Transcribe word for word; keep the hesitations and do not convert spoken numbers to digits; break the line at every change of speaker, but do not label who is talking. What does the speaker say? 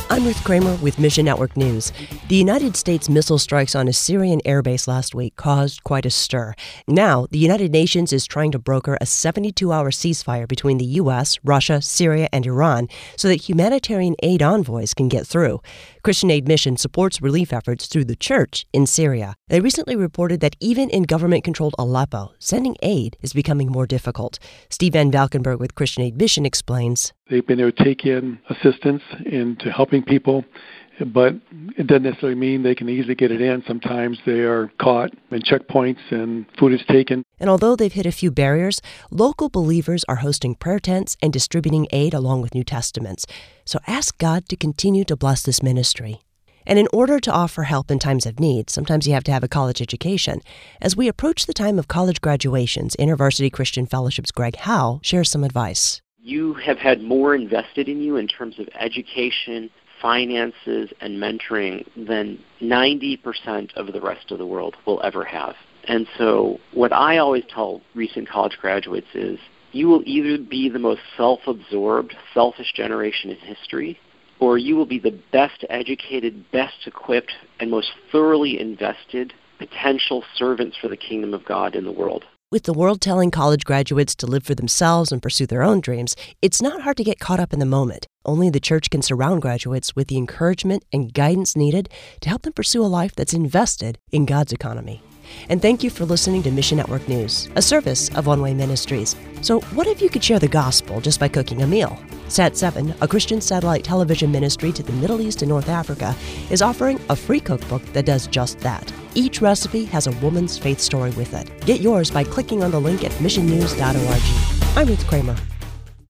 I'm Ruth Kramer with Mission Network News. The United States missile strikes on a Syrian airbase last week caused quite a stir. Now, the United Nations is trying to broker a seventy-two hour ceasefire between the U S, Russia, Syria, and Iran so that humanitarian aid envoys can get through. Christian Aid Mission supports relief efforts through the church in Syria. They recently reported that even in government-controlled Aleppo, sending aid is becoming more difficult. Steve Van Valkenburg with Christian Aid Mission explains.
They've been able to take in assistance into helping people, but it doesn't necessarily mean they can easily get it in. Sometimes they are caught in checkpoints and food is taken.
And although they've hit a few barriers, local believers are hosting prayer tents and distributing aid along with New Testaments. So ask God to continue to bless this ministry. And in order to offer help in times of need, sometimes you have to have a college education. As we approach the time of college graduations, InterVarsity Christian Fellowship's Greg Howe shares some advice.
You have had more invested in you in terms of education, finances, and mentoring than ninety percent of the rest of the world will ever have. And so what I always tell recent college graduates is you will either be the most self-absorbed, selfish generation in history, or you will be the best educated, best equipped, and most thoroughly invested potential servants for the kingdom of God in the world.
With the world telling college graduates to live for themselves and pursue their own dreams, it's not hard to get caught up in the moment. Only the church can surround graduates with the encouragement and guidance needed to help them pursue a life that's invested in God's economy. And thank you for listening to Mission Network News, a service of One Way Ministries. So what if you could share the gospel just by cooking a meal? Sat seven, a Christian satellite television ministry to the Middle East and North Africa, is offering a free cookbook that does just that. Each recipe has a woman's faith story with it. Get yours by clicking on the link at mission news dot org. I'm Ruth Kramer.